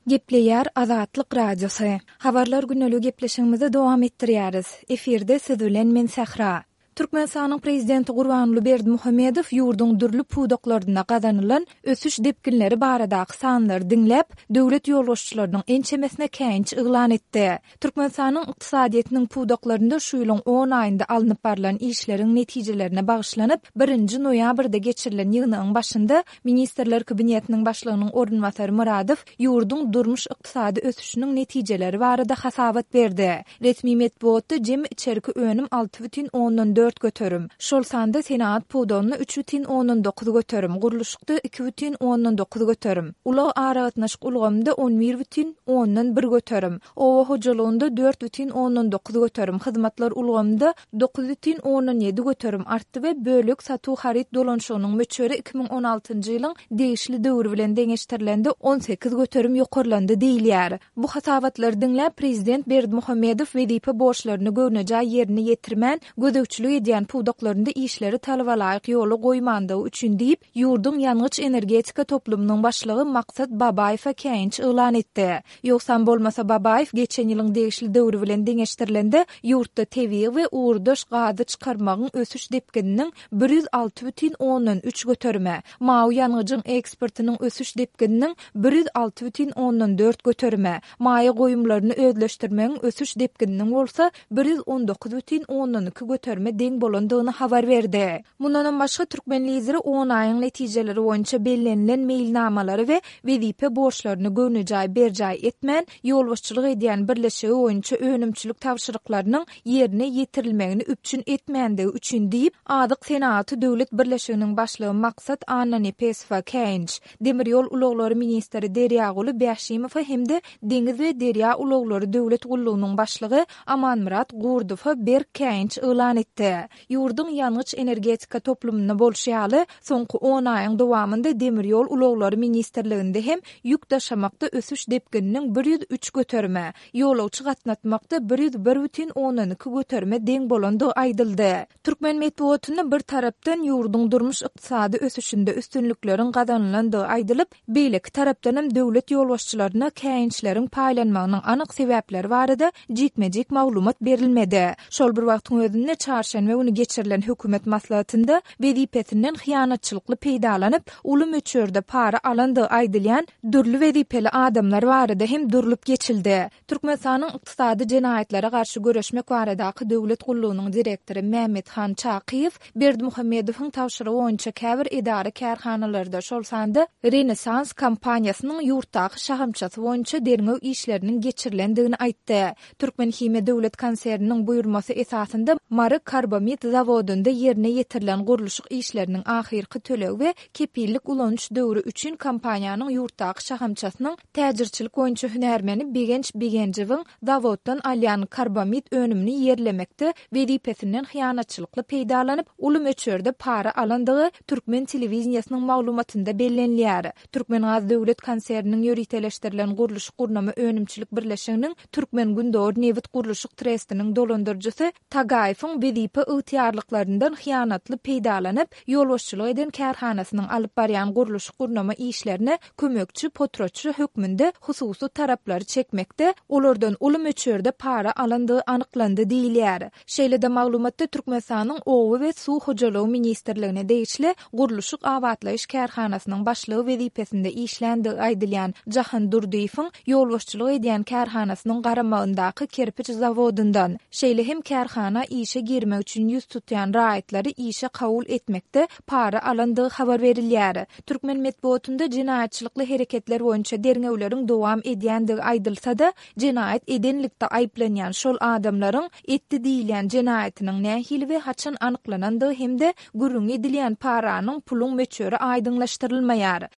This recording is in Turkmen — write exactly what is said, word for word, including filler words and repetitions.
Gepleýär Azatlyk radiosu. Habarlar günnälik gepleşigimizi dowam etdirýäris. Eferde siz bilen men Sahra. Türkmenistanyň prezidenti Gurbanuly Berdimuhammedow ýurdun dürli pudoklaryna gazanylan ösüş depkinleri baradaky sanlary diňläp, döwlet ýolbaşçylarynyň ençemesine käňç yglan etdi. Türkmenistanyň ykdysadyetiniň pudoklarynda şu ýylyň on aýynda alınıp barlan işleriň netijelerine bagyşlanyp birinji noýabrda geçirilen ýygynyň başynda Ministrler Kabinetiniň başlygynyň ornwasary Muradow ýurdun durmuş ykdysady ösüşiniň netijeleri barada hasabat berdi. Resmi medeniýetde jemi içerki önüm alty бүтүn oňdan dört götürüm. Şol sanda Senat pudonuny üç бүтүn oňdan dokuz götürüm. Guruluşykda iki бүтүn oňdan dokuz götürüm. Ula aragatnaşyk ulgamda on bir бүтүn oňdan bir götürüm. Owa hojalygynda dört бүтүn oňdan dokuz götürüm. Hyzmatlar ulgamda dokuz бүтүn oňdan ýedi götürüm. Artdy we bölük satu harit dolanşygynyň möçeri iki bin on altynjy ýylyň degişli döwür bilen deňeşdirilende on sekiz götürüm ýokarlandy diýilýär. Bu hasabatlar diňläp prezident Berdimuhammedow wezipe borçlaryny görnejä ýerine ýetirmän gödökçülük edýän pudoklarynda işleri talaba laýyk ýola goýmandygy üçin diýip ýurdun ýanygyç energetika toplumynyň başlygy Maksat Babaýew käňç yglan etdi. Ýoksa bolmasa Babaýew geçen ýylyň degişli döwür bilen deňeşdirilende ýurtda tebiğ we uğurdaş gady çykarmagyň ösüş depkininiň bir ýüz alty бүтүn oňdan üç götürme, mawy ýanygyjyň eksportynyň ösüş depkininiň bir ýüz alty бүтүn oňdan dört götürme, maýa goýumlaryny özleşdirmegiň ösüş depkininiň bolsa bir ýüz on dokuz бүтүn oňdan iki götürme deň bolandygyny habar berdi. Mundan başga Türkmen lideri on aýyň netijeleri boýunça bellenilen mailnamalary we wezipe borçlaryny görnejä berjäy etmän ýolbaşçylyk edýän birleşigi boýunça önümçülük tawşyryklarynyň ýerine ýetirilmegini üpçün etmänligi üçin diýip adyk Senaty döwlet birleşiginiň başlygy Maksat Ananepesova käňç Demirýol ulaglary ministri Derýaguly Bäşimow hemde Deňiz we Derýa ulaglary döwlet gullugynyň başlygy Amanmurat Gurdow bir käňç yglan etdi. Ýurdun ýanygyç energetika toplumyna bolşýaly soňky on aýyň dowamında Demirýol ulaglary ministrliginde hem ýük daşamakda ösüş depkininiň bir ýüz üç götürme, ýolagçy gatnatmakda bir ýüz bir бүтүn oňdan iki götürme deň bolandygy aýdyldy. Türkmen medeniýetinde bir tarapdan ýurdun durmuş ykdysady ösüşinde üstünlikleriň gazanylandygy aýdylyp, beýleki tarapdan hem döwlet ýolbaşçylaryna käňçleriň paýlanmagynyň anyk sebäpleri barada jitmejik maglumat berilmedi. Şol bir wagtyň özünde çarşamba günü geçirilen hökümet maslahatynda wezipesinden hyýanatçylykly peýdalanyp, uly möçörde para alandygy aýdylýan dürli wezipeli adamlar barada hem durulup geçildi. Türkmenistanyň ykdysady jenaýatlere garşy göreşmek baradaky döwlet gullugynyň direktori Mehmet Han Çakyýew Berdimuhammedowyň tawşyrygy boýunça käbir idara kärhanalarynda şol sanda Renesans kampaniýasynyň ýurtdaky şahamçasy boýunça derňew işleriniň geçirilendigini aýtdy. Türkmen Hime döwlet konserniniň buýurmasy esasynda Mary karbamid zawodunda ýerine ýetirilen guruluşyk işleriniň ahyrky töleg we kepillik ulanýş döwrü üçin kampaniýanyň ýurtdaky şahamçasynyň täjirçilik boýunça hünärmeni Begenç Begenjewiň zawoddan alýan karbamid önümini ýerlemekde wezipesinden hyýanatçylykly peýdalanyp, uly möçörde para alandygy Türkmen telewizionysynyň maglumatynda bellenilýär. Türkmen Gaz döwlet konserniniň ýöriteleşdirilen guruluş gurnama önümçilik birleşiginiň Türkmen Gündor Newit guruluşyk trestiniň dolandyrjysy Tagaýewiň wezipe ygtyýarlyklaryndan hyýanatly peýdalanyp, ýolbaşçylyk eden kärhanasynyň alyp barýan guruluş gurnama işlerine kömekçi potroçy hökmünde hususy taraplary çekmekde, olardan uly möçörde para alandygy anyklandy diýilýär. Şeýle-de maglumatda Türkmenistanyň owy we suw hojalygy ministrligine degişli guruluşyk awatlaýyş kärhanasynyň başlygy wezipesinde işlendiği aýdylýan Jahan Durdiýewiň ýolbaşçylyk edýän kärhanasynyň garamagyndaky kerpiç zawodundan şeýle hem kärhana işe girmek üçin ýüz tutýan raýatlary işe kabul etmekde para alandygy habar berilýär. Türkmen medeniýetinde jinaýatçylykly hereketler boýunça derňewleriň dowam edýändigi aýdylsa-da, jinaýat edenlikde aýplanýan şol adamlaryň etdi diýilen jinaýatynyň nähili we haçan anyklanandygy hemde gürrüň edilýän paranyň puluň möçöri aýdyňlaşdyrylmaýar.